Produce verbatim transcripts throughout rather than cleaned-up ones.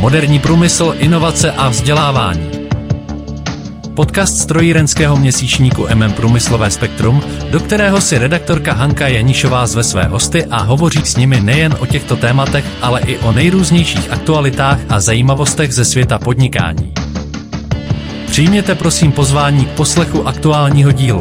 moderní průmysl, inovace a vzdělávání. Podcast strojírenského měsíčníku M M Průmyslové spektrum, do kterého si redaktorka Hanka Janišová zve své hosty a hovoří s nimi nejen o těchto tématech, ale i o nejrůznějších aktualitách a zajímavostech ze světa podnikání. Přijměte prosím pozvání k poslechu aktuálního dílu.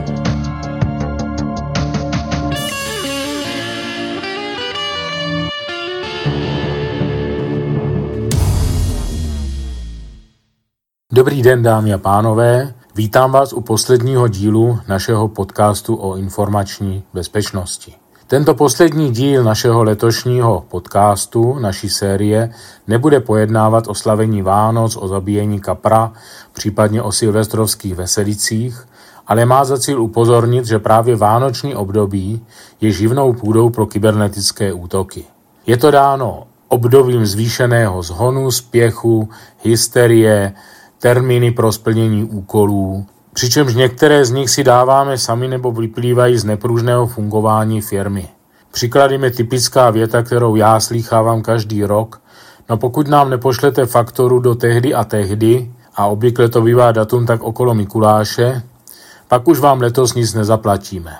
Dobrý den, dámy a pánové, vítám vás u posledního dílu našeho podcastu o informační bezpečnosti. Tento poslední díl našeho letošního podcastu, naší série, nebude pojednávat o slavení Vánoc, o zabíjení kapra, případně o silvestrovských veselicích, ale má za cíl upozornit, že právě vánoční období je živnou půdou pro kybernetické útoky. Je to dáno obdobím zvýšeného zhonu, spěchu, hysterie, termíny pro splnění úkolů, přičemž některé z nich si dáváme sami nebo vyplývají z nepružného fungování firmy. Příkladem je typická věta, kterou já slýchávám každý rok: no pokud nám nepošlete fakturu do tehdy a tehdy, a obvykle to bývá datum tak okolo Mikuláše, pak už vám letos nic nezaplatíme.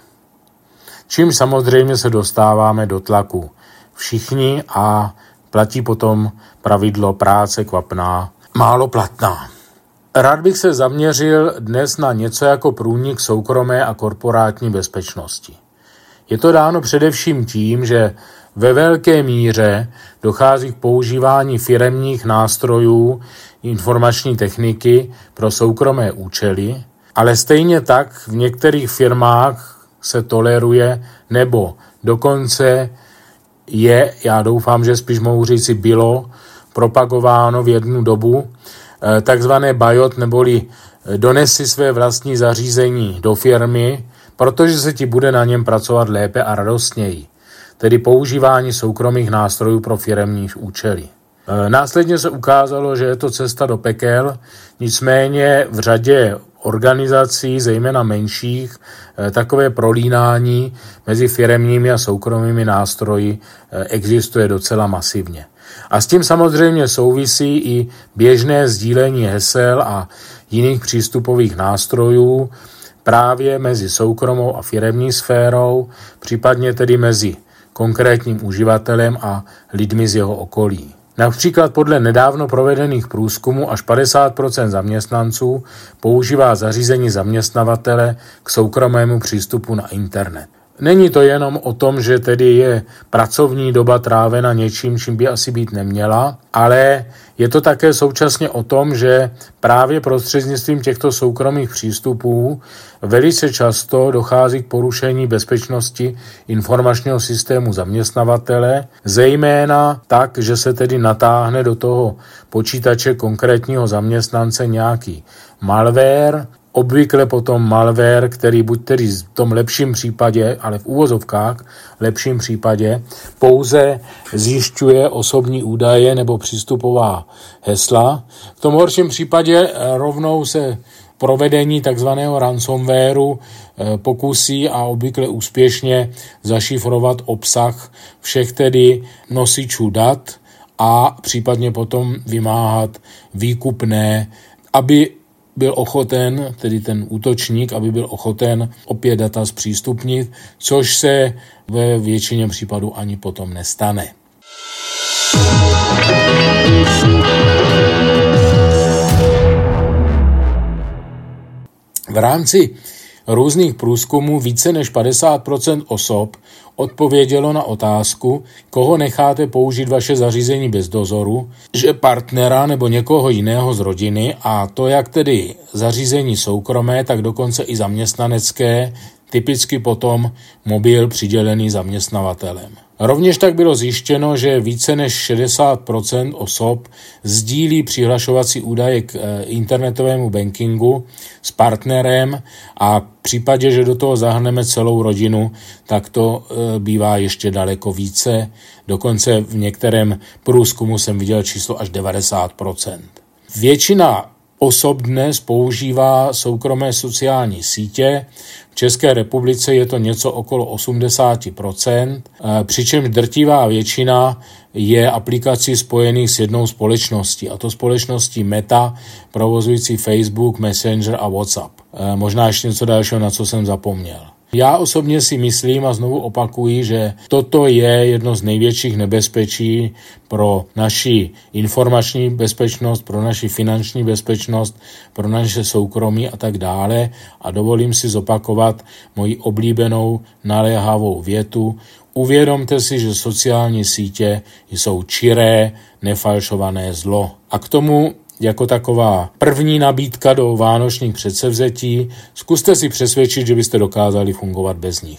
Čím samozřejmě se dostáváme do tlaku všichni a platí potom pravidlo práce kvapná, málo platná. Rád bych se zaměřil dnes na něco jako průnik soukromé a korporátní bezpečnosti. Je to dáno především tím, že ve velké míře dochází k používání firemních nástrojů informační techniky pro soukromé účely, ale stejně tak v některých firmách se toleruje nebo dokonce je, já doufám, že spíš mohu říci bylo, propagováno v jednu dobu takzvané bajot, neboli dones si své vlastní zařízení do firmy, protože se ti bude na něm pracovat lépe a radostněji, tedy používání soukromých nástrojů pro firemní účely. Následně se ukázalo, že je to cesta do pekel, nicméně v řadě organizací, zejména menších, takové prolínání mezi firemními a soukromými nástroji existuje docela masivně. A s tím samozřejmě souvisí i běžné sdílení hesel a jiných přístupových nástrojů právě mezi soukromou a firemní sférou, případně tedy mezi konkrétním uživatelem a lidmi z jeho okolí. Například podle nedávno provedených průzkumů až padesát procent zaměstnanců používá zařízení zaměstnavatele k soukromému přístupu na internet. Není to jenom o tom, že tedy je pracovní doba trávena něčím, čím by asi být neměla, ale je to také současně o tom, že právě prostřednictvím těchto soukromých přístupů velice často dochází k porušení bezpečnosti informačního systému zaměstnavatele, zejména tak, že se tedy natáhne do toho počítače konkrétního zaměstnance nějaký malware, obvykle potom malware, který buď tedy v tom lepším případě, ale v úvozovkách lepším případě, pouze zjišťuje osobní údaje nebo přístupová hesla. V tom horším případě rovnou se provedení takzvaného ransomwareu pokusí a obvykle úspěšně zašifrovat obsah všech tedy nosičů dat a případně potom vymáhat výkupné, aby byl ochoten, tedy ten útočník, aby byl ochoten opět data zpřístupnit, což se ve většině případů ani potom nestane. V rámci různých průzkumů více než padesát procent osob odpovědělo na otázku, koho necháte použít vaše zařízení bez dozoru, že partnera nebo někoho jiného z rodiny, a to jak tedy zařízení soukromé, tak dokonce i zaměstnanecké, typicky potom mobil přidělený zaměstnavatelem. Rovněž tak bylo zjištěno, že více než šedesát procent osob sdílí přihlašovací údaje k internetovému bankingu s partnerem a v případě, že do toho zahrneme celou rodinu, tak to bývá ještě daleko více. Dokonce v některém průzkumu jsem viděl číslo až devadesát procent. Většina osob dnes používá soukromé sociální sítě. V České republice je to něco okolo osmdesát procent, přičemž drtivá většina je aplikací spojených s jednou společností, a to společností Meta, provozující Facebook, Messenger a WhatsApp. Možná ještě něco dalšího, na co jsem zapomněl. Já osobně si myslím a znovu opakuji, že toto je jedno z největších nebezpečí pro naši informační bezpečnost, pro naši finanční bezpečnost, pro naše soukromí a tak dále. A dovolím si zopakovat moji oblíbenou naléhavou větu. Uvědomte si, že sociální sítě jsou čiré, nefalšované zlo. A k tomu jako taková první nabídka do vánočních předsevzetí, zkuste si přesvědčit, že byste dokázali fungovat bez nich.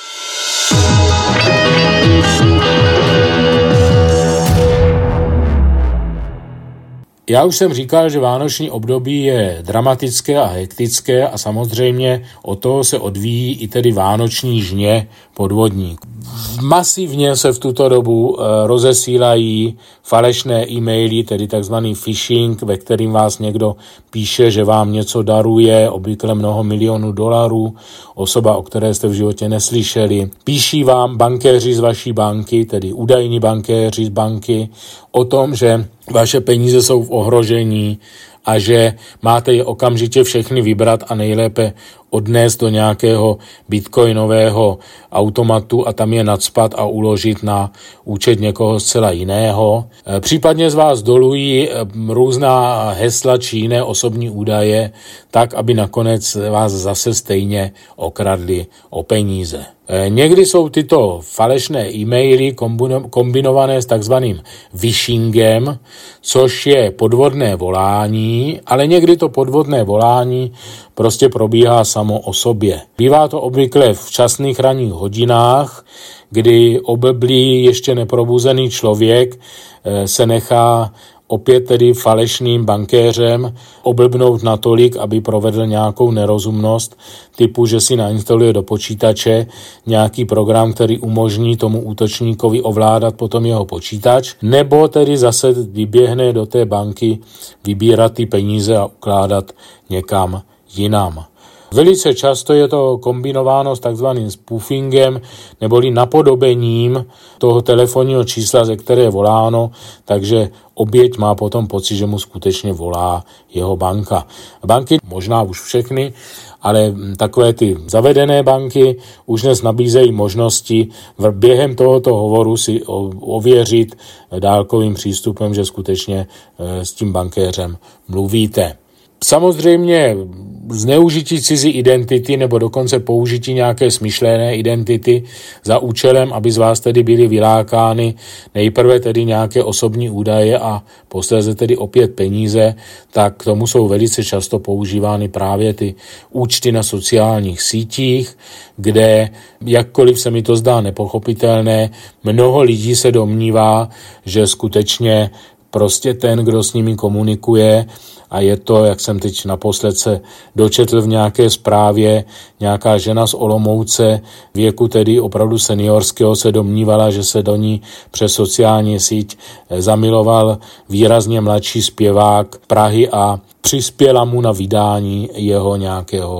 Já už jsem říkal, že vánoční období je dramatické a hektické a samozřejmě od toho se odvíjí i tedy vánoční žně podvodník. Masivně se v tuto dobu rozesílají falešné e-maily, tedy takzvaný phishing, ve kterým vás někdo píše, že vám něco daruje, obvykle mnoho milionů dolarů, osoba, o které jste v životě neslyšeli. Píší vám bankéři z vaší banky, tedy údajní bankéři z banky, o tom, že vaše peníze jsou v ohrožení a že máte je okamžitě všechny vybrat a nejlépe odnést do nějakého bitcoinového automatu a tam je nacpat a uložit na účet někoho zcela jiného. Případně z vás dolují různá hesla či jiné osobní údaje, tak, aby nakonec vás zase stejně okradli o peníze. Někdy jsou tyto falešné e-maily kombinované s takzvaným phishingem, což je podvodné volání, ale někdy to podvodné volání prostě probíhá samo o sobě. Bývá to obvykle v časných ranních hodinách, kdy oblblý ještě neprobuzený člověk se nechá opět tedy falešným bankéřem oblbnout natolik, aby provedl nějakou nerozumnost, typu, že si nainstaluje do počítače nějaký program, který umožní tomu útočníkovi ovládat potom jeho počítač, nebo tedy zase vyběhne do té banky vybírat ty peníze a ukládat někam jinam. Velice často je to kombinováno s takzvaným spoofingem neboli napodobením toho telefonního čísla, ze které je voláno, takže oběť má potom pocit, že mu skutečně volá jeho banka. Banky, možná už všechny, ale takové ty zavedené banky už dnes nabízejí možnosti během tohoto hovoru si ověřit dálkovým přístupem, že skutečně s tím bankéřem mluvíte. Samozřejmě zneužití cizí identity nebo dokonce použití nějaké smyšlené identity za účelem, aby z vás tedy byly vylákány nejprve tedy nějaké osobní údaje a posléze tedy opět peníze, tak k tomu jsou velice často používány právě ty účty na sociálních sítích, kde, jakkoliv se mi to zdá nepochopitelné, mnoho lidí se domnívá, že skutečně prostě ten, kdo s nimi komunikuje, a je to, jak jsem teď naposled se dočetl v nějaké zprávě, nějaká žena z Olomouce, věku tedy opravdu seniorského, se domnívala, že se do ní přes sociální síť zamiloval výrazně mladší zpěvák Prahy a přispěla mu na vydání jeho nějakého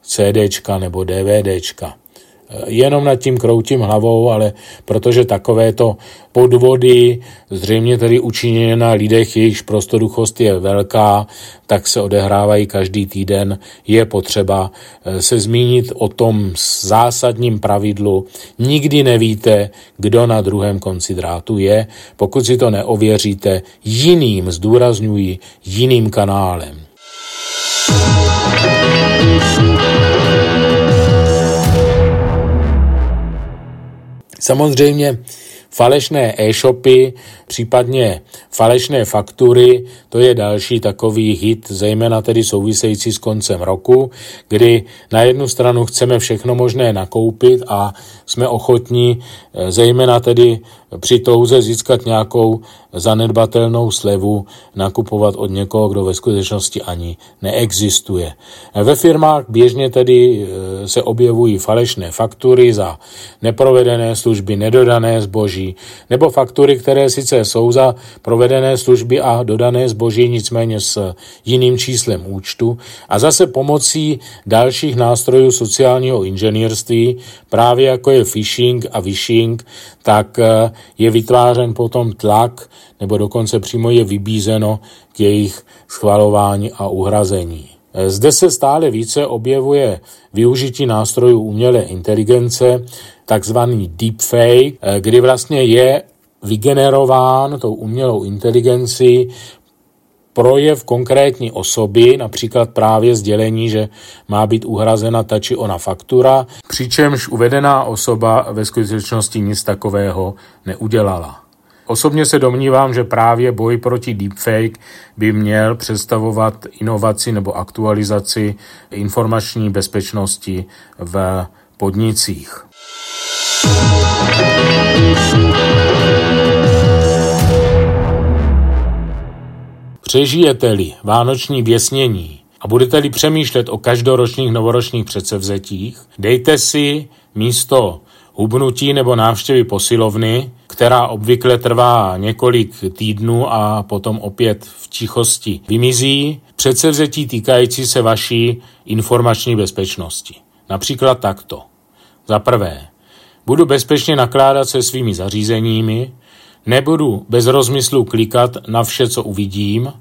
CDčka nebo DVDčka. Jenom nad tím kroutím hlavou, ale protože takovéto podvody, zřejmě tedy učiněné na lidech, jejichž prostoduchost je velká, tak se odehrávají každý týden. Je potřeba se zmínit o tom zásadním pravidlu. Nikdy nevíte, kdo na druhém konci drátu je, pokud si to neověříte jiným, zdůrazňuji, jiným kanálem. Samozřejmě falešné e-shopy, případně falešné faktury, to je další takový hit, zejména tedy související s koncem roku, kdy na jednu stranu chceme všechno možné nakoupit a jsme ochotní zejména tedy při touze získat nějakou zanedbatelnou slevu nakupovat od někoho, kdo ve skutečnosti ani neexistuje. Ve firmách běžně tedy se objevují falešné faktury za neprovedené služby, nedodané zboží, nebo faktury, které sice jsou za provedené služby a dodané zboží, nicméně s jiným číslem účtu. A zase pomocí dalších nástrojů sociálního inženýrství, právě jako je phishing a vishing, tak je vytvářen potom tlak, nebo dokonce přímo je vybízeno k jejich schvalování a uhrazení. Zde se stále více objevuje využití nástrojů umělé inteligence, takzvaný deepfake, kdy vlastně je vygenerován tou umělou inteligencí projev konkrétní osoby, například právě sdělení, že má být uhrazena ta či ona faktura, přičemž uvedená osoba ve skutečnosti nic takového neudělala. Osobně se domnívám, že právě boj proti deepfake by měl představovat inovaci nebo aktualizaci informační bezpečnosti v podnicích. Přežijete-li vánoční běsnění a budete-li přemýšlet o každoročních novoročních předsevzetích, dejte si místo hubnutí nebo návštěvy posilovny, která obvykle trvá několik týdnů a potom opět v tichosti vymizí, předsevzetí týkající se vaší informační bezpečnosti. Například takto. Za prvé, budu bezpečně nakládat se svými zařízeními, nebudu bez rozmyslu klikat na vše, co uvidím,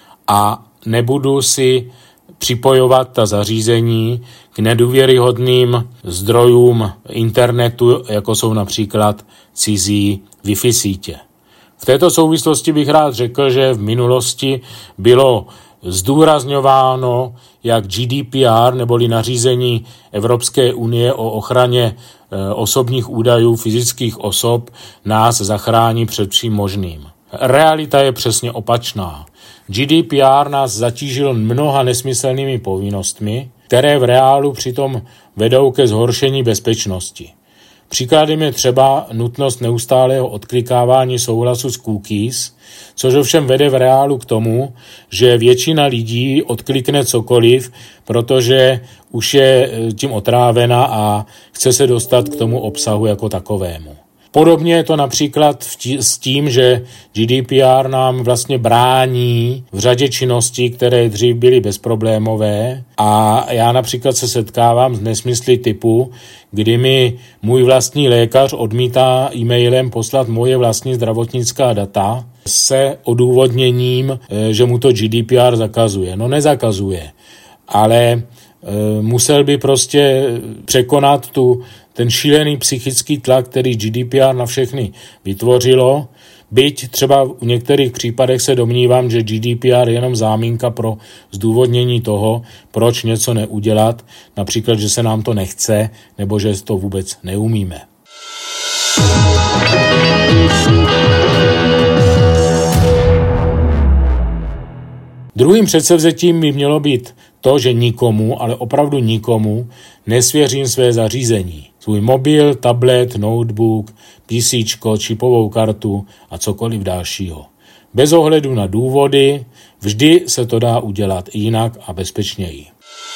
a nebudu si připojovat ta zařízení k nedůvěryhodným zdrojům internetu, jako jsou například cizí Wi-Fi sítě. V této souvislosti bych rád řekl, že v minulosti bylo zdůrazňováno, jak G D P R neboli nařízení Evropské unie o ochraně e, osobních údajů fyzických osob nás zachrání před vším možným. Realita je přesně opačná. G D P R nás zatížil mnoha nesmyslnými povinnostmi, které v reálu přitom vedou ke zhoršení bezpečnosti. Příkladem je třeba nutnost neustálého odklikávání souhlasu s cookies, což ovšem vede v reálu k tomu, že většina lidí odklikne cokoliv, protože už je tím otrávena a chce se dostat k tomu obsahu jako takovému. Podobně je to například s tím, že G D P R nám vlastně brání v řadě činností, které dřív byly bezproblémové, a já například se setkávám s nesmysly typu, kdy mi můj vlastní lékař odmítá e-mailem poslat moje vlastní zdravotnická data se odůvodněním, že mu to G D P R zakazuje. No nezakazuje, ale musel by prostě překonat tu, ten šílený psychický tlak, který G D P R na všechny vytvořilo, byť třeba v některých případech se domnívám, že G D P R je jenom záminka pro zdůvodnění toho, proč něco neudělat, například, že se nám to nechce, nebo že to vůbec neumíme. Druhým předsevzetím by mělo být to, že nikomu, ale opravdu nikomu, nesvěřím své zařízení. Svůj mobil, tablet, notebook, PCčko, čipovou kartu a cokoliv dalšího. Bez ohledu na důvody, vždy se to dá udělat jinak a bezpečněji.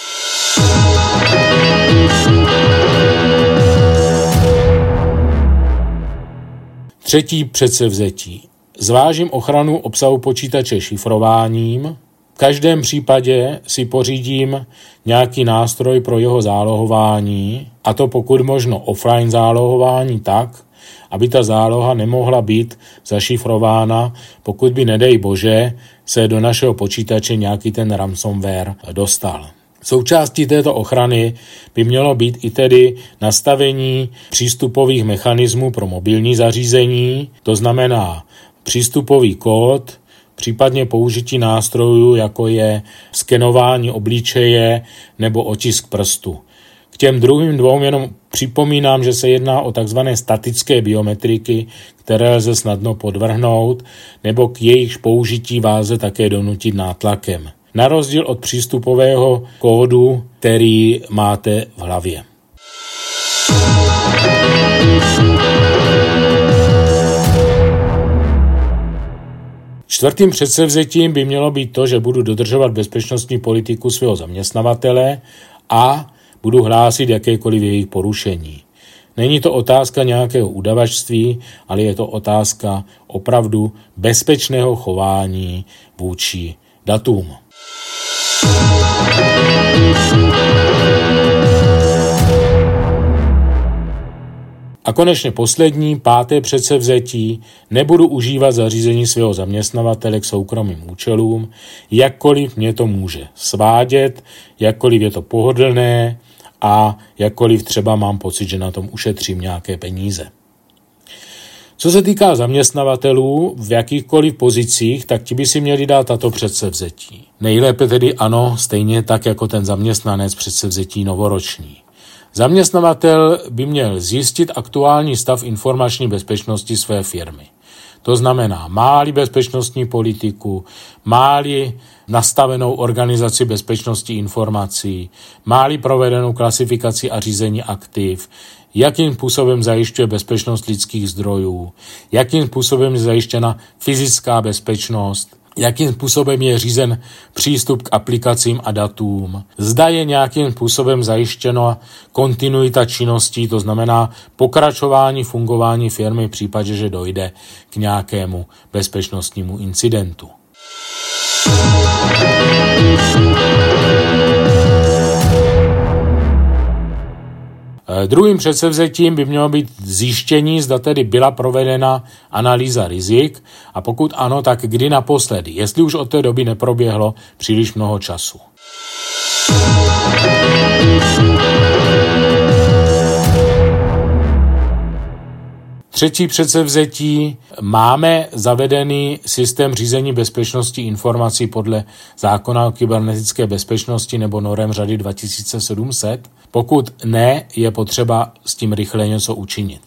Třetí předsevzetí. Zvážím ochranu obsahu počítače šifrováním. V každém případě si pořídím nějaký nástroj pro jeho zálohování, a to pokud možno offline zálohování tak, aby ta záloha nemohla být zašifrována, pokud by, nedej bože, se do našeho počítače nějaký ten ransomware dostal. Součástí této ochrany by mělo být i tedy nastavení přístupových mechanismů pro mobilní zařízení, to znamená přístupový kód, případně použití nástrojů, jako je skenování obličeje nebo otisk prstu. K těm druhým dvou jenom připomínám, že se jedná o takzvané statické biometriky, které lze snadno podvrhnout, nebo k jejich použití vás také donutit nátlakem. Na rozdíl od přístupového kódu, který máte v hlavě. Čtvrtým předsevzetím by mělo být to, že budu dodržovat bezpečnostní politiku svého zaměstnavatele a budu hlásit jakékoliv jejich porušení. Není to otázka nějakého udavačství, ale je to otázka opravdu bezpečného chování vůči datům. A konečně poslední, páté předsevzetí, nebudu užívat zařízení svého zaměstnavatele k soukromým účelům, jakkoliv mě to může svádět, jakkoliv je to pohodlné a jakkoliv třeba mám pocit, že na tom ušetřím nějaké peníze. Co se týká zaměstnavatelů v jakýchkoliv pozicích, tak ti by si měli dát tato předsevzetí. Nejlépe tedy ano, stejně tak jako ten zaměstnanec předsevzetí novoroční. Zaměstnavatel by měl zjistit aktuální stav informační bezpečnosti své firmy. To znamená, má-li bezpečnostní politiku, má-li nastavenou organizaci bezpečnosti informací, má-li provedenou klasifikaci a řízení aktiv, jakým způsobem zajišťuje bezpečnost lidských zdrojů, jakým způsobem je zajištěna fyzická bezpečnost, jakým způsobem je řízen přístup k aplikacím a datům, zda je nějakým způsobem zajištěno kontinuita činností, to znamená pokračování fungování firmy v případě, že dojde k nějakému bezpečnostnímu incidentu. Druhým předsevzetím by mělo být zjištění, zda tedy byla provedena analýza rizik a pokud ano, tak kdy naposledy, jestli už od té doby neproběhlo příliš mnoho času. Třetí předsevzetí, máme zavedený systém řízení bezpečnosti informací podle zákona o kybernetické bezpečnosti nebo norem řady dva tisíce sedm set. Pokud ne, je potřeba s tím rychle něco učinit.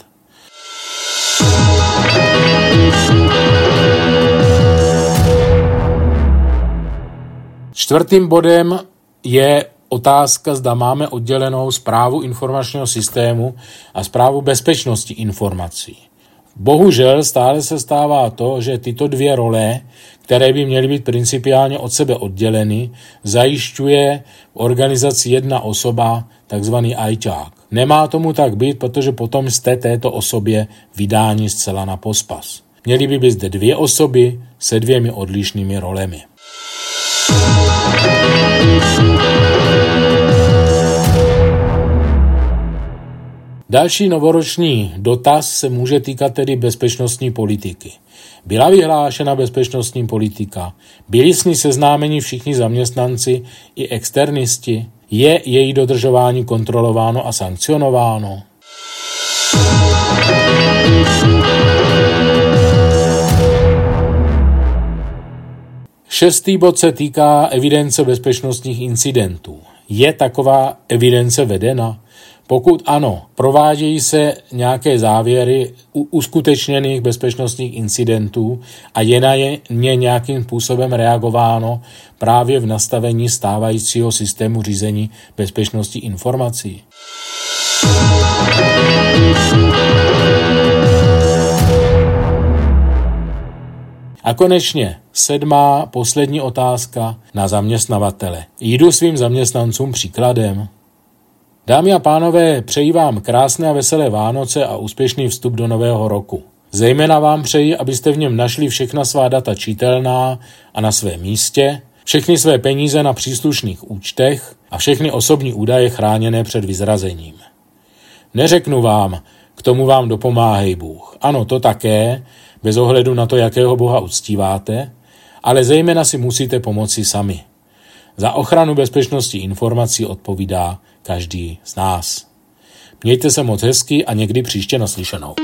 Čtvrtým bodem je otázka, zda máme oddělenou správu informačního systému a správu bezpečnosti informací. Bohužel stále se stává to, že tyto dvě role, které by měly být principiálně od sebe odděleny, zajišťuje v organizaci jedna osoba, takzvaný ajťák. Nemá tomu tak být, protože potom jste této osobě vydáni zcela na pospas. Měly by být zde dvě osoby se dvěmi odlišnými rolemi. Další novoroční dotaz se může týkat tedy bezpečnostní politiky. Byla vyhlášena bezpečnostní politika? Byli s ní seznámeni všichni zaměstnanci i externisti? Je její dodržování kontrolováno a sankcionováno? Šestý bod se týká evidence bezpečnostních incidentů. Je taková evidence vedena? Pokud ano, provádějí se nějaké závěry uskutečněných bezpečnostních incidentů a je na ně nějakým způsobem reagováno právě v nastavení stávajícího systému řízení bezpečnosti informací. A konečně sedmá, poslední otázka na zaměstnavatele. Jdu svým zaměstnancům příkladem? Dámy a pánové, přeji vám krásné a veselé Vánoce a úspěšný vstup do nového roku. Zejména vám přeji, abyste v něm našli všechna svá data čitelná a na svém místě, všechny své peníze na příslušných účtech a všechny osobní údaje chráněné před vyzrazením. Neřeknu vám, k tomu vám dopomáhej Bůh. Ano, to také, bez ohledu na to, jakého Boha uctíváte, ale zejména si musíte pomoci sami. Za ochranu bezpečnosti informací odpovídá každý z nás. Mějte se moc hezky a někdy příště naslyšenou.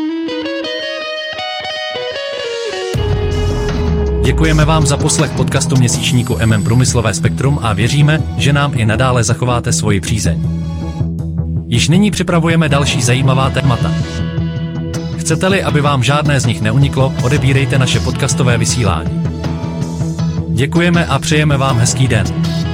Děkujeme vám za poslech podcastu měsíčníku M M Průmyslové spektrum a věříme, že nám i nadále zachováte svoji přízeň. Již nyní připravujeme další zajímavá témata. Chcete-li, aby vám žádné z nich neuniklo, odebírejte naše podcastové vysílání. Děkujeme a přejeme vám hezký den.